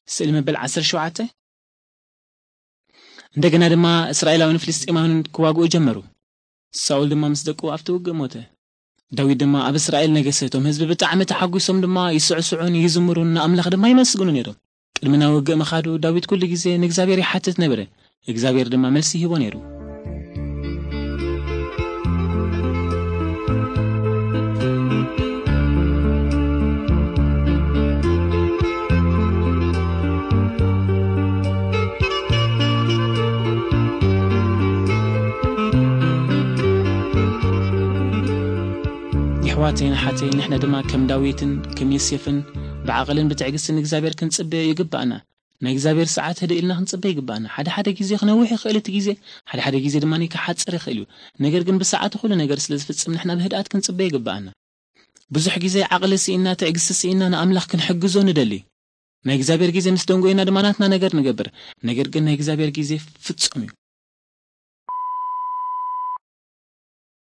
ስእሊ መበል 17 እንደገና ድማ እስራኤላውያን ፍልስጤማውያን ክዋግኡ ጀመሩ ሳውል ድማ ምስ ደቁ ኣብቲ ውግእ ሞተ ዳዊት ድማ ኣብ እስራኤል ነገሰቶም ህዝቢ ብጣዕሚ ተሓጒሶም ድማ ይስዕስዑን ይዝምሩን ኣምላኽ ድማ ይመስግኑ ነይሮም ቅድሚና ውግእ መኻዱ ዳዊት ኩሉ ግዜ ንእግዚአብሔር ይሓትት ነበረ እግዚአብሔር ድማ መልሲ ይህቦ ነይሩ حواتين حتى نحن دما كم داويتن كم يسيفن بعقلن بتعجسن እግዚአብሔር ክንጽበይ ይግባና ናይ እግዚአብሔር ሰዓት ህደ ኢልና ክንጽበይ ይግባና ሓደ ግዜ ክነውሕ ይኽእልት ግዜ ሓደ ግዜ ድማ ንከሓጽር ይኽእል ነገር ግን በሰዓት ሁሉ ነገር ስለዝፍጽም ንሕና በህድኣት ክንጽበይ ይግባና ብዙሕ ግዜ ዓቅሊ ሲኢና ትዕግስቲ ሲኢና ንኣምላኽ ክንሕግዞ ንደሊ ናይ እግዚአብሔር ግዜ ምስ ደንጎይና ድማ ናትና ነገር ንገብር ነገር ግን ናይ እግዚአብሔር ግዜ ፍጹም እዩ